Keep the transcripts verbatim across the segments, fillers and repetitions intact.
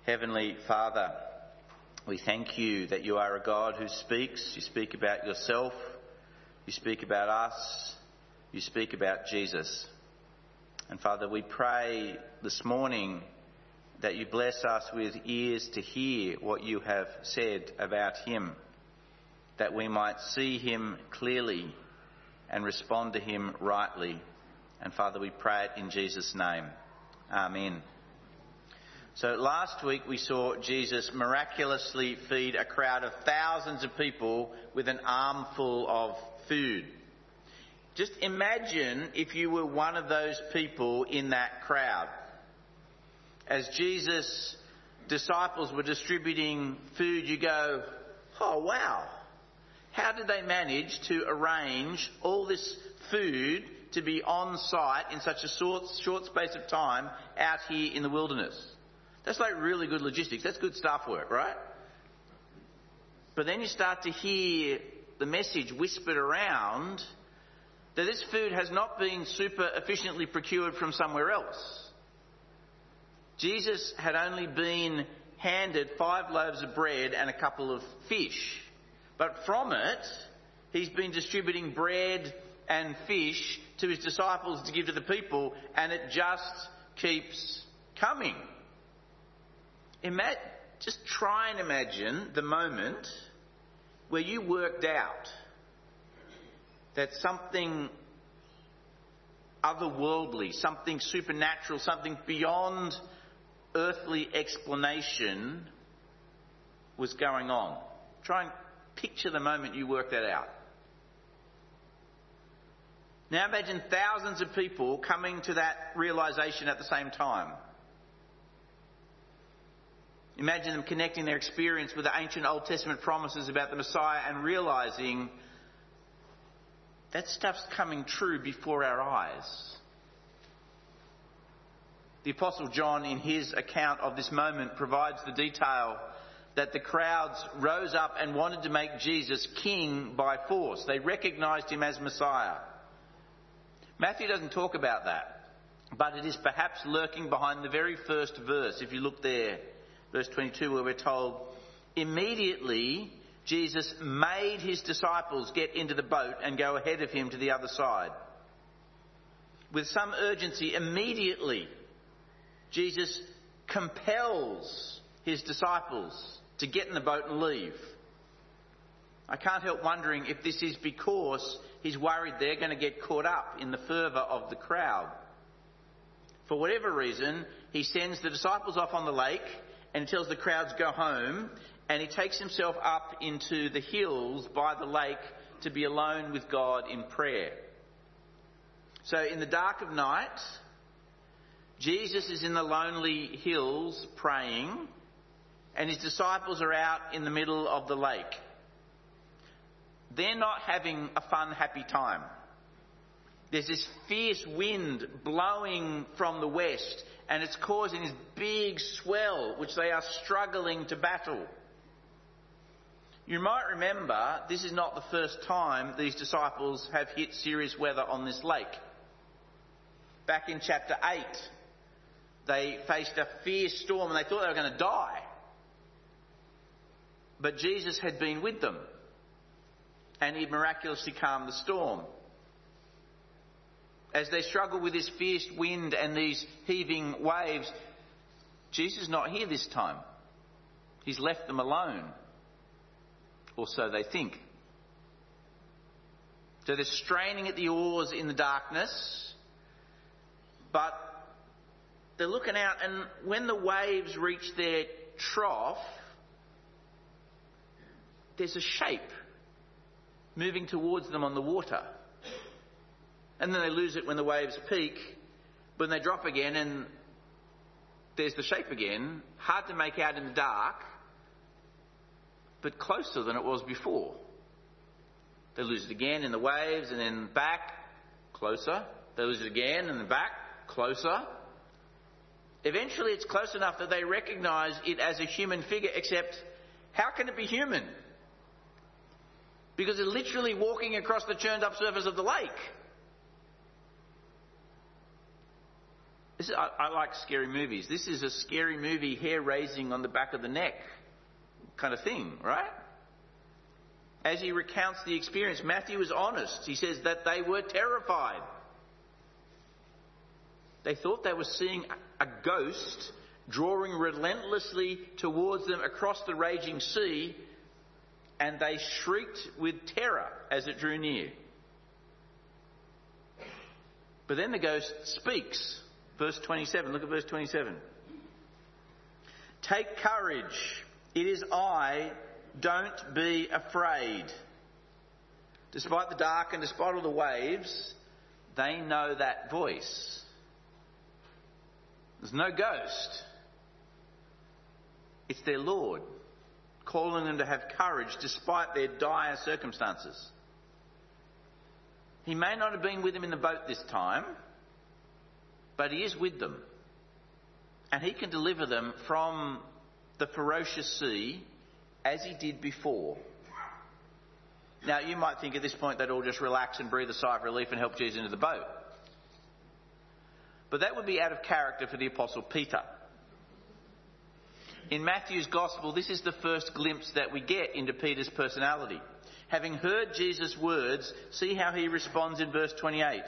Heavenly Father, we thank you that you are a God who speaks. You speak about yourself. You speak about us. You speak about Jesus. And Father, we pray this morning that you bless us with ears to hear what you have said about him, that we might see him clearly and respond to him rightly. And Father, we pray it in Jesus' name. Amen. So last week we saw Jesus miraculously feed a crowd of thousands of people with an armful of food. Just imagine if you were one of those people in that crowd. As Jesus' disciples were distributing food, you go, oh wow, how did they manage to arrange all this food to be on site in such a short, short space of time out here in the wilderness? That's like really good logistics. That's good staff work, right? But then you start to hear the message whispered around that this food has not been super efficiently procured from somewhere else. Jesus had only been handed five loaves of bread and a couple of fish. But from it, he's been distributing bread and fish to his disciples to give to the people, and it just keeps coming. Ima- just try and imagine the moment where you worked out that something otherworldly, something supernatural, something beyond earthly explanation was going on. Try and picture the moment you worked that out. Now imagine thousands of people coming to that realization at the same time. Imagine them connecting their experience with the ancient Old Testament promises about the Messiah and realizing that stuff's coming true before our eyes. The Apostle John, in his account of this moment, provides the detail that the crowds rose up and wanted to make Jesus king by force. They recognised him as Messiah. Matthew doesn't talk about that, but it is perhaps lurking behind the very first verse. If you look there, verse twenty-two, where we're told, immediately Jesus made his disciples get into the boat and go ahead of him to the other side. With some urgency, immediately Jesus compels his disciples to get in the boat and leave. I can't help wondering if this is because he's worried they're going to get caught up in the fervour of the crowd. For whatever reason, he sends the disciples off on the lake and tells the crowds go home, and he takes himself up into the hills by the lake to be alone with God in prayer. So in the dark of night, Jesus is in the lonely hills praying, and his disciples are out in the middle of the lake. They're not having a fun, happy time. There's this fierce wind blowing from the west, and it's causing this big swell, which they are struggling to battle. You might remember, this is not the first time these disciples have hit serious weather on this lake. Back in chapter eight, they faced a fierce storm and they thought they were going to die. But Jesus had been with them, and he miraculously calmed the storm. As they struggle with this fierce wind and these heaving waves, Jesus is not here this time. He's left them alone. Or so they think. So they're straining at the oars in the darkness, but they're looking out, and when the waves reach their trough, there's a shape moving towards them on the water. And then they lose it when the waves peak, but then they drop again and there's the shape again. Hard to make out in the dark, but closer than it was before. They lose it again in the waves and then back, closer. They lose it again and then back, closer. Eventually it's close enough that they recognise it as a human figure, except how can it be human? Because they're literally walking across the churned up surface of the lake. This is, I, I like scary movies. This is a scary movie, hair raising on the back of the neck kind of thing, right? As he recounts the experience, Matthew is honest. He says that they were terrified. They thought they were seeing a ghost drawing relentlessly towards them across the raging sea, and they shrieked with terror as it drew near. But then the ghost speaks. Verse twenty-seven, look at verse twenty-seven. Take courage, it is I, don't be afraid. Despite the dark and despite all the waves, they know that voice. There's no ghost. It's their Lord calling them to have courage despite their dire circumstances. He may not have been with them in the boat this time, but he is with them. And he can deliver them from the ferocious sea as he did before. Now, you might think at this point they'd all just relax and breathe a sigh of relief and help Jesus into the boat. But that would be out of character for the Apostle Peter. In Matthew's Gospel, this is the first glimpse that we get into Peter's personality. Having heard Jesus' words, see how he responds in verse twenty-eight.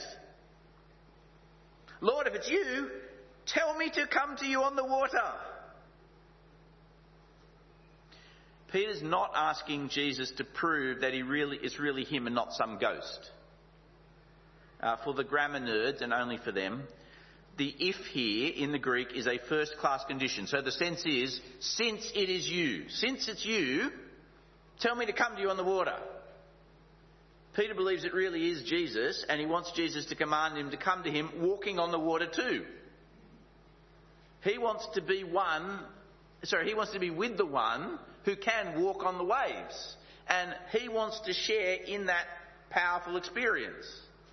Lord, if it's you, tell me to come to you on the water. Peter's not asking Jesus to prove that he really is really him and not some ghost. Uh, for the grammar nerds, and only for them, the if here in the Greek is a first-class condition. So the sense is, since it is you, since it's you, tell me to come to you on the water. Peter believes it really is Jesus, and he wants Jesus to command him to come to him walking on the water too. He wants to be one, sorry, he wants to be with the one who can walk on the waves. And he wants to share in that powerful experience.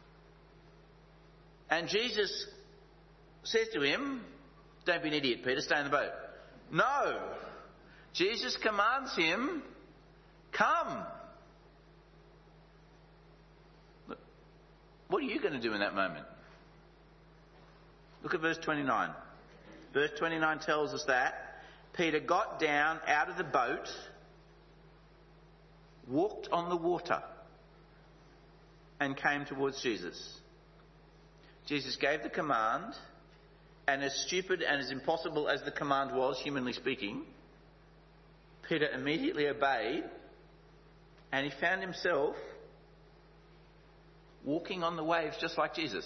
And Jesus says to him, don't be an idiot, Peter, stay in the boat. No. Jesus commands him, come. Look, what are you going to do in that moment? Look at verse twenty-nine. Verse twenty-nine tells us that Peter got down out of the boat, walked on the water, and came towards Jesus. Jesus gave the command, and as stupid and as impossible as the command was, humanly speaking, Peter immediately obeyed, and he found himself walking on the waves just like Jesus.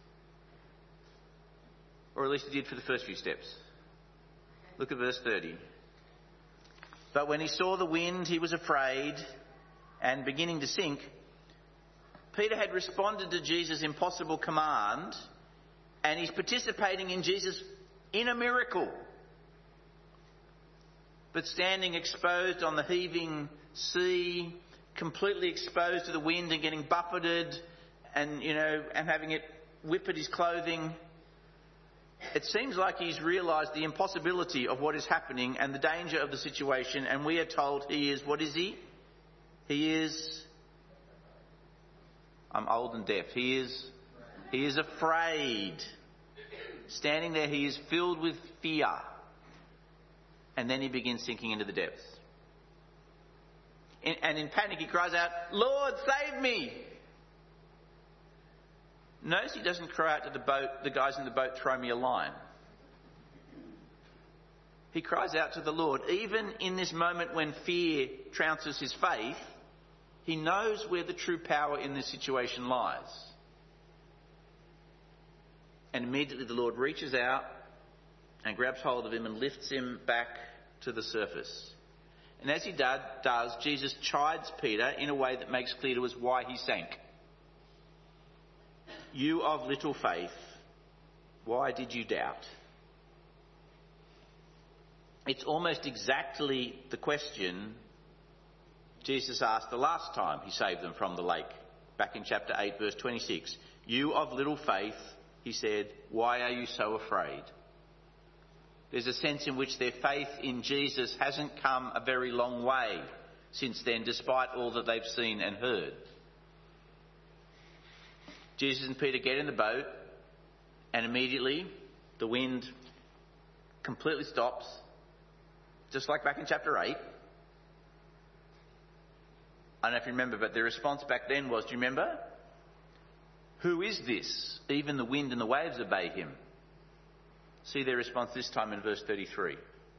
Or at least he did for the first few steps. Look at verse thirty. But when he saw the wind, he was afraid, and beginning to sink, Peter had responded to Jesus' impossible command, and he's participating in Jesus in a miracle. But standing exposed on the heaving sea, completely exposed to the wind and getting buffeted, and you know, and having it whip at his clothing, it seems like he's realised the impossibility of what is happening and the danger of the situation, and we are told he is, what is he? He is, I'm old and deaf, he is, he is afraid. Standing there, he is filled with fear. And then he begins sinking into the depths. In, and in panic he cries out, Lord, save me! Notice he doesn't cry out to the boat, the guys in the boat, throw me a line. He cries out to the Lord. Even in this moment when fear trounces his faith, he knows where the true power in this situation lies. And immediately the Lord reaches out and grabs hold of him and lifts him back to the surface. And as he does, Jesus chides Peter in a way that makes clear to us why he sank. You of little faith, why did you doubt? It's almost exactly the question Jesus asked the last time he saved them from the lake. Back in chapter eight, verse twenty-six. You of little faith, he said, why are you so afraid? There's a sense in which their faith in Jesus hasn't come a very long way since then, despite all that they've seen and heard. Jesus and Peter get in the boat, and immediately The wind completely stops, just like back in chapter eight. I don't know if you remember, but the response back then was, do you remember? Who is this? Even the wind and the waves obey him. See their response this time in verse thirty-three.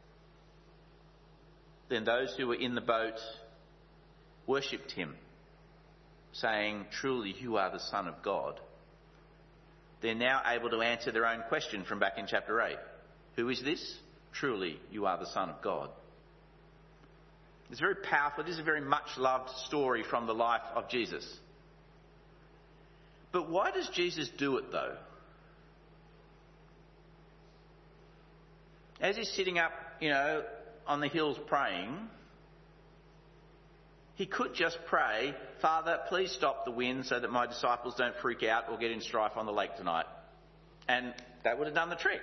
Then those who were in the boat worshipped him, saying, truly you are the Son of God. They're now able to answer their own question from back in chapter eight. Who is this? Truly you are the Son of God. It's very powerful. This is a very much loved story from the life of Jesus. But why does Jesus do it though? As he's sitting up, you know, on the hills praying, he could just pray, Father, please stop the wind so that my disciples don't freak out or get in strife on the lake tonight. And that would have done the trick.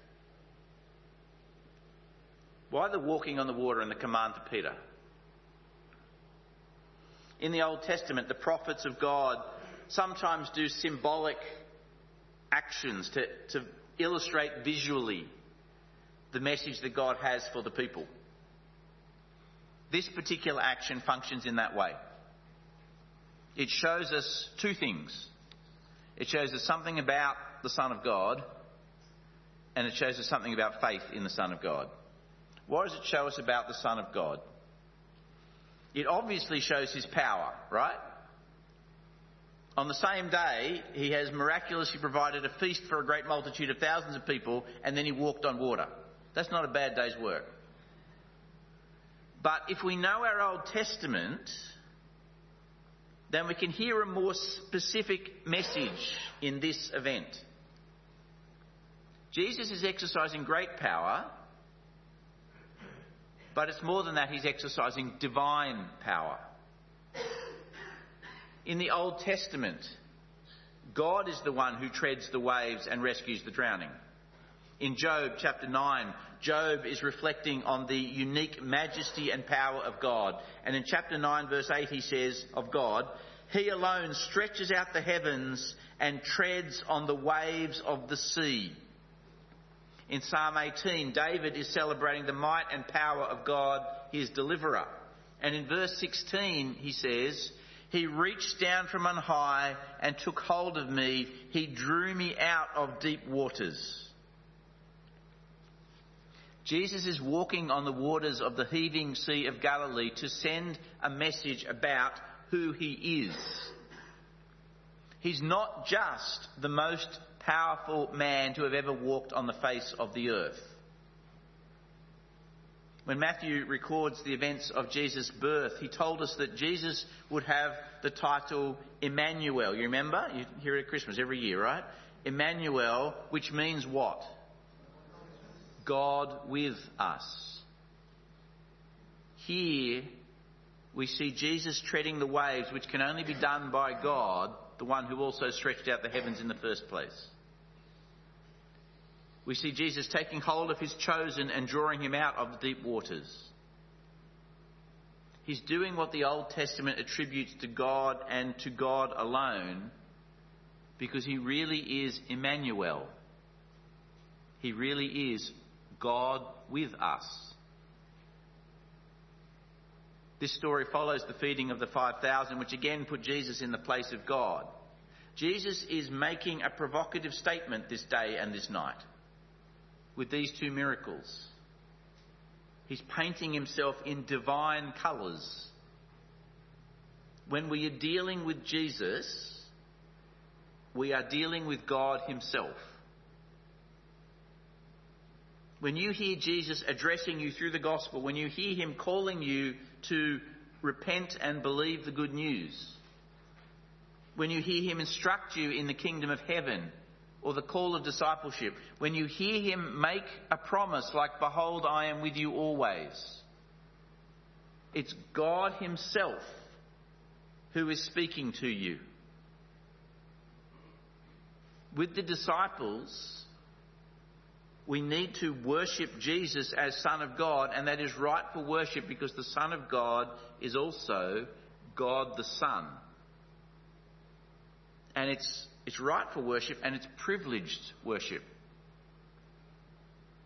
Why the walking on the water and the command to Peter? In the Old Testament, the prophets of God sometimes do symbolic actions to, to illustrate visually the message that God has for the people. This particular action functions in that way. It shows us two things. It shows us something about the Son of God, and it shows us something about faith in the Son of God. What does it show us about the Son of God? It obviously shows his power, right? On the same day, he has miraculously provided a feast for a great multitude of thousands of people, and then he walked on water. That's not a bad day's work. But if we know our Old Testament, then we can hear a more specific message in this event. Jesus is exercising great power, but it's more than that, he's exercising divine power. In the Old Testament, God is the one who treads the waves and rescues the drowning. In Job chapter nine, Job is reflecting on the unique majesty and power of God. And in chapter nine verse eight he says of God, he alone stretches out the heavens and treads on the waves of the sea. In Psalm eighteen, David is celebrating the might and power of God, his deliverer. And in verse sixteen he says, he reached down from on high and took hold of me. He drew me out of deep waters. Jesus is walking on the waters of the heaving Sea of Galilee to send a message about who he is. He's not just the most powerful man to have ever walked on the face of the earth. When Matthew records the events of Jesus' birth, he told us that Jesus would have the title Emmanuel. You remember? You hear it at Christmas every year, right? Emmanuel, which means what? God with us. Here we see Jesus treading the waves, which can only be done by God, the one who also stretched out the heavens in the first place. We see Jesus taking hold of his chosen and drawing him out of the deep waters. He's doing what the Old Testament attributes to God and to God alone, because he really is Emmanuel. He really is God with us. This story follows the feeding of the five thousand, which again put Jesus in the place of God. Jesus is making a provocative statement this day and this night with these two miracles. He's painting himself in divine colours. When we are dealing with Jesus, we are dealing with God himself. When you hear Jesus addressing you through the gospel, when you hear him calling you to repent and believe the good news, when you hear him instruct you in the kingdom of heaven or the call of discipleship, when you hear him make a promise like, behold, I am with you always, it's God himself who is speaking to you. With the disciples, we need to worship Jesus as Son of God, and that is rightful worship because the Son of God is also God the Son. And it's, it's rightful worship and it's privileged worship.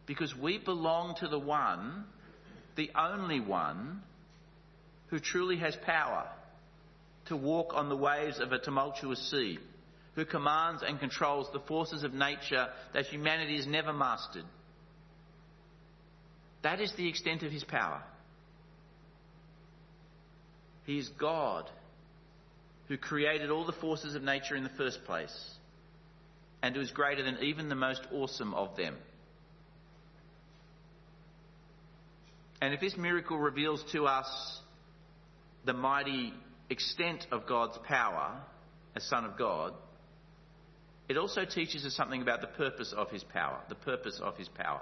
Because we belong to the one, the only one, who truly has power to walk on the waves of a tumultuous sea, who commands and controls the forces of nature that humanity has never mastered. That is the extent of his power. He is God, who created all the forces of nature in the first place, and who is greater than even the most awesome of them. And if this miracle reveals to us the mighty extent of God's power as Son of God, it also teaches us something about the purpose of his power, the purpose of his power.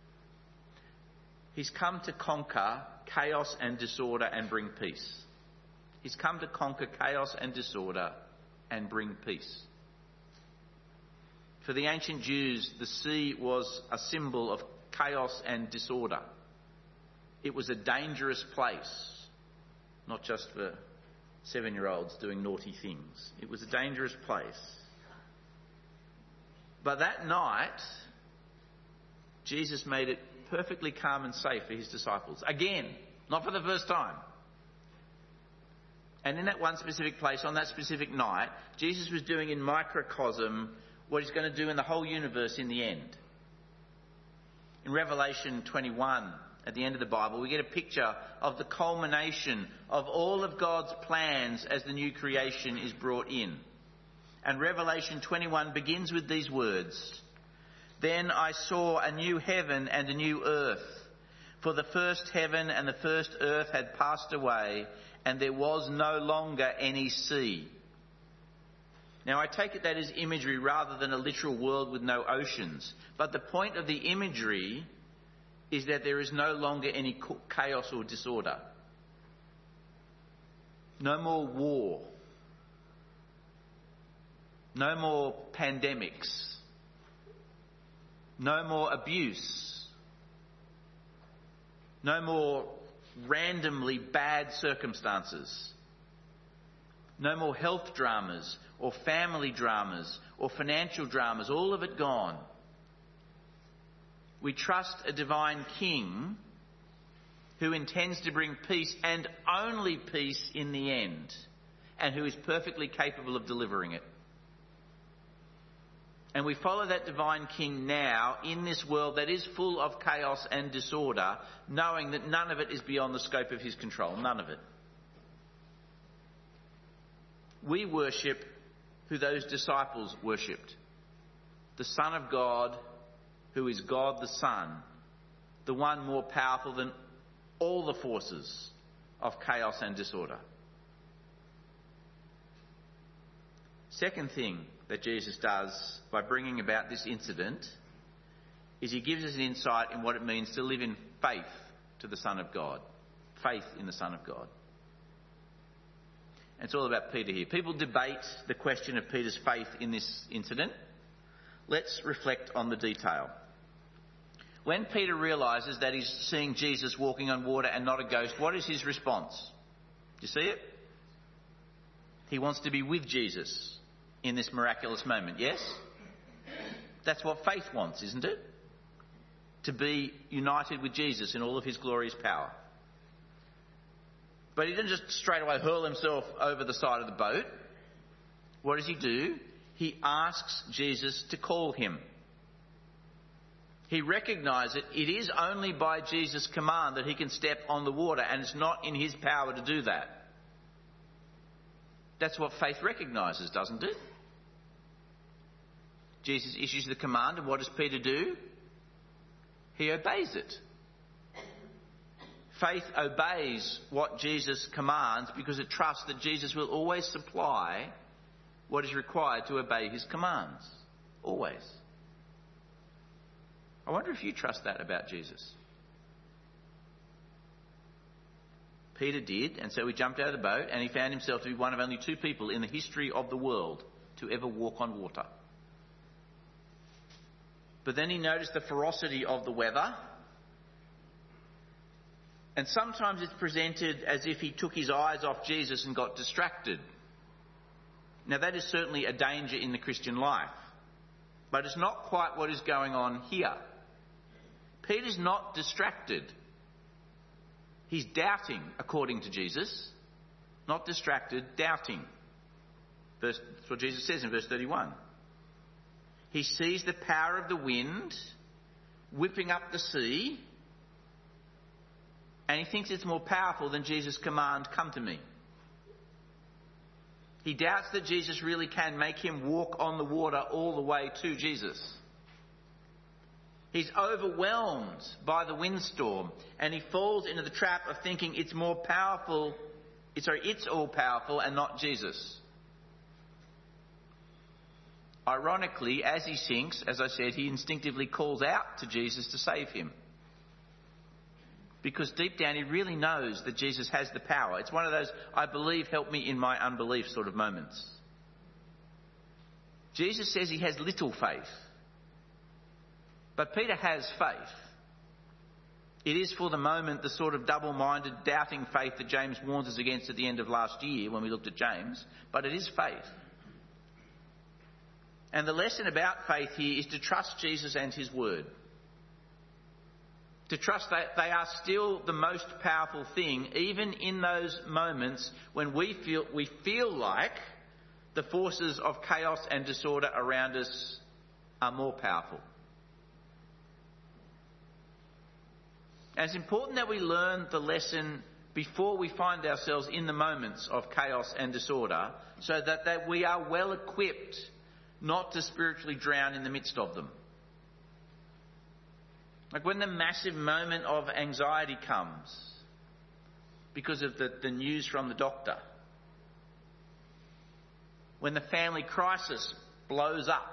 He's come to conquer chaos and disorder and bring peace. He's come to conquer chaos and disorder and bring peace. For the ancient Jews, the sea was a symbol of chaos and disorder. It was a dangerous place, not just for seven-year-olds doing naughty things. It was a dangerous place. But that night, Jesus made it perfectly calm and safe for his disciples. Again, not for the first time. And in that one specific place, on that specific night, Jesus was doing in microcosm what he's going to do in the whole universe in the end. In Revelation twenty-one, at the end of the Bible, we get a picture of the culmination of all of God's plans as the new creation is brought in. And Revelation twenty-one begins with these words: "Then I saw a new heaven and a new earth, for the first heaven and the first earth had passed away, and there was no longer any sea." Now I take it that is imagery rather than a literal world with no oceans. But the point of the imagery is that there is no longer any chaos or disorder. No more war. No more pandemics. No more abuse. No more randomly bad circumstances. No more health dramas or family dramas or financial dramas. All of it gone. We trust a divine King who intends to bring peace, and only peace in the end, and who is perfectly capable of delivering it. And we follow that divine King now in this world that is full of chaos and disorder, knowing that none of it is beyond the scope of his control. None of it. We worship who those disciples worshipped. The Son of God, who is God the Son, the one more powerful than all the forces of chaos and disorder. Second thing that Jesus does by bringing about this incident is he gives us an insight in what it means to live in faith to the Son of God. Faith in the Son of God. And it's all about Peter here. People debate the question of Peter's faith in this incident. Let's reflect on the detail. When Peter realises that he's seeing Jesus walking on water and not a ghost, what is his response? Do you see it? He wants to be with Jesus in this miraculous moment, yes? That's what faith wants, isn't it? To be united with Jesus in all of his glorious power. But he didn't just straight away hurl himself over the side of the boat. What does he do? He asks Jesus to call him. He recognises it. It is only by Jesus' command that he can step on the water, and it's not in his power to do that. That's what faith recognises, doesn't it? Jesus issues the command, and what does Peter do? He obeys it. Faith obeys what Jesus commands because it trusts that Jesus will always supply what is required to obey his commands. Always. I wonder if you trust that about Jesus. Peter did, and so he jumped out of the boat and he found himself to be one of only two people in the history of the world to ever walk on water. But then he noticed the ferocity of the weather. And sometimes it's presented as if he took his eyes off Jesus and got distracted. Now that is certainly a danger in the Christian life. But it's not quite what is going on here. Peter's not distracted. He's doubting, according to Jesus. Not distracted, doubting. Verse, that's what Jesus says in verse thirty-one. He sees the power of the wind whipping up the sea, and he thinks it's more powerful than Jesus' command, "Come to me." He doubts that Jesus really can make him walk on the water all the way to Jesus. He's overwhelmed by the windstorm, and he falls into the trap of thinking it's more powerful, sorry, it's all powerful and not Jesus. Ironically, as he sinks, as I said, he instinctively calls out to Jesus to save him. Because deep down he really knows that Jesus has the power. It's one of those, "I believe, help me in my unbelief" sort of moments. Jesus says he has little faith. But Peter has faith. It is for the moment the sort of double-minded, doubting faith that James warns us against at the end of last year when we looked at James. But it is faith. And the lesson about faith here is to trust Jesus and his word. To trust that they are still the most powerful thing, even in those moments when we feel, we feel like the forces of chaos and disorder around us are more powerful. And it's important that we learn the lesson before we find ourselves in the moments of chaos and disorder, so that, that we are well equipped not to spiritually drown in the midst of them. Like when the massive moment of anxiety comes because of the, the news from the doctor. When the family crisis blows up.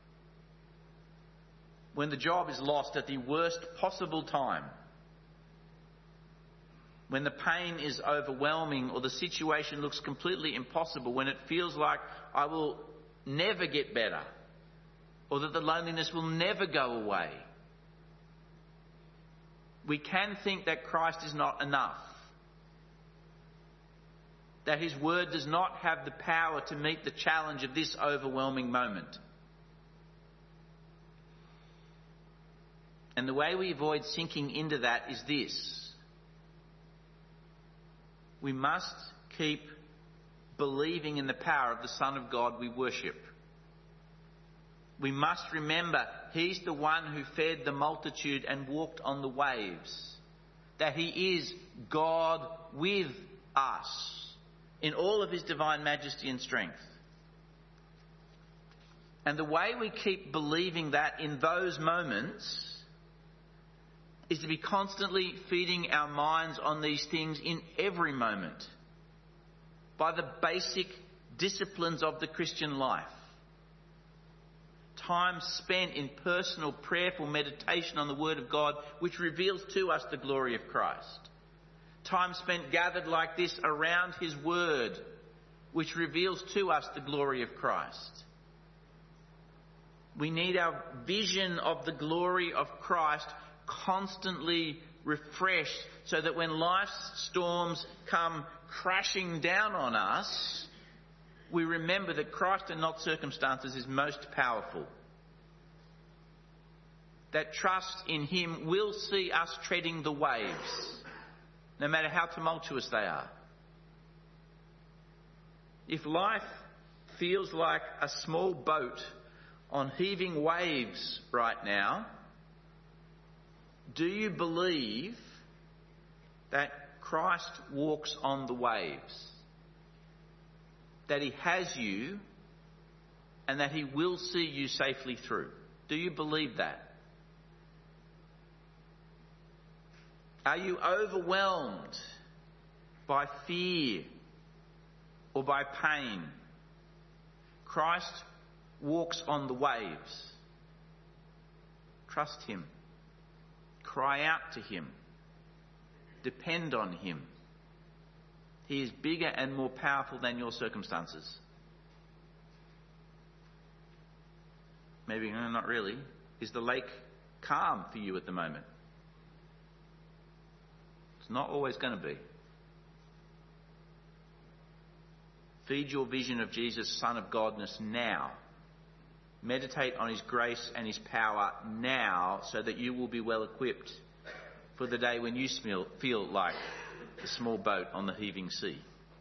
When the job is lost at the worst possible time. When the pain is overwhelming or the situation looks completely impossible. When it feels like I will never get better, or that the loneliness will never go away. We can think that Christ is not enough, that his word does not have the power to meet the challenge of this overwhelming moment. And the way we avoid sinking into that is this: we must keep believing in the power of the Son of God we worship. We must remember he's the one who fed the multitude and walked on the waves. That he is God with us in all of his divine majesty and strength. And the way we keep believing that in those moments is to be constantly feeding our minds on these things in every moment, by the basic disciplines of the Christian life. Time spent in personal, prayerful meditation on the Word of God, which reveals to us the glory of Christ. Time spent gathered like this around his Word, which reveals to us the glory of Christ. We need our vision of the glory of Christ constantly refreshed, so that when life's storms come crashing down on us, we remember that Christ and not circumstances is most powerful. That trust in him will see us treading the waves, no matter how tumultuous they are. If life feels like a small boat on heaving waves right now, do you believe that Christ walks on the waves? That he has you and that he will see you safely through? Do you believe that? Are you overwhelmed by fear or by pain? Christ walks on the waves. Trust him. Cry out to him. Depend on him. He is bigger and more powerful than your circumstances. Maybe, no, not really. Is the lake calm for you at the moment? It's not always going to be. Feed your vision of Jesus, Son of Godness, now. Meditate on his grace and his power now so that you will be well equipped for the day when you feel like a small boat on the heaving sea.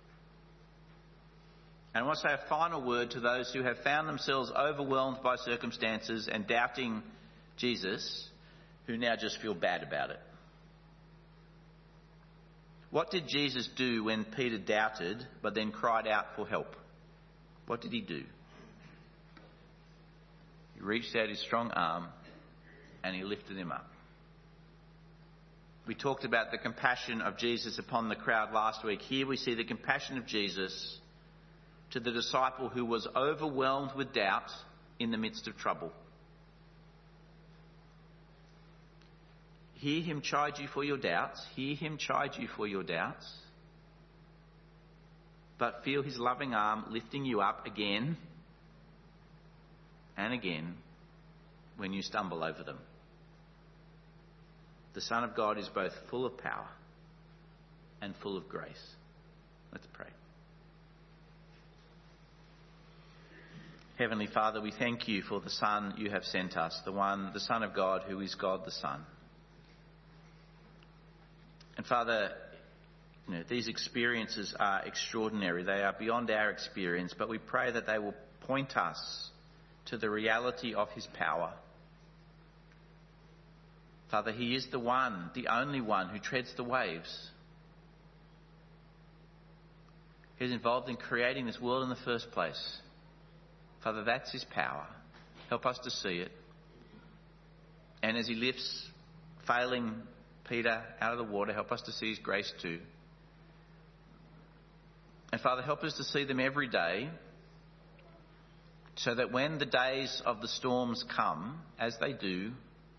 And I want to say a final word to those who have found themselves overwhelmed by circumstances and doubting Jesus, who now just feel bad about it. What did Jesus do when Peter doubted but then cried out for help? What did he do? He reached out his strong arm and he lifted him up. We talked about the compassion of Jesus upon the crowd last week. Here we see the compassion of Jesus to the disciple who was overwhelmed with doubt in the midst of trouble. Hear him chide you for your doubts. Hear him chide you for your doubts. But feel his loving arm lifting you up again and again when you stumble over them. The Son of God is both full of power and full of grace. Let's pray. Heavenly Father, we thank you for the Son you have sent us, the one, the Son of God, who is God the Son. And Father, you know, these experiences are extraordinary. They are beyond our experience, but we pray that they will point us to the reality of his power. Father, he is the one, the only one who treads the waves. He's involved in creating this world in the first place. Father, that's his power. Help us to see it. And as he lifts failing Peter out of the water, help us to see his grace too. And Father, help us to see them every day, so that when the days of the storms come, as they do,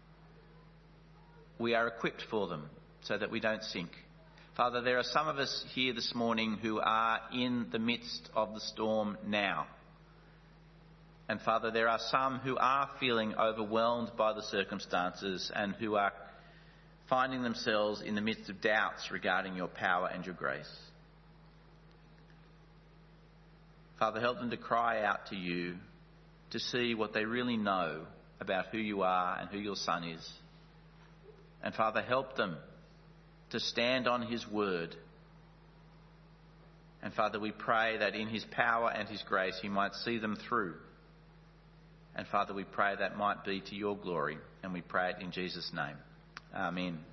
we are equipped for them so that we don't sink. Father, there are some of us here this morning who are in the midst of the storm now. And Father, there are some who are feeling overwhelmed by the circumstances and who are finding themselves in the midst of doubts regarding your power and your grace. Father, help them to cry out to you to see what they really know about who you are and who your Son is. And Father, help them to stand on his word. And Father, we pray that in his power and his grace he might see them through. And Father, we pray that might be to your glory. And we pray it in Jesus' name. Amen.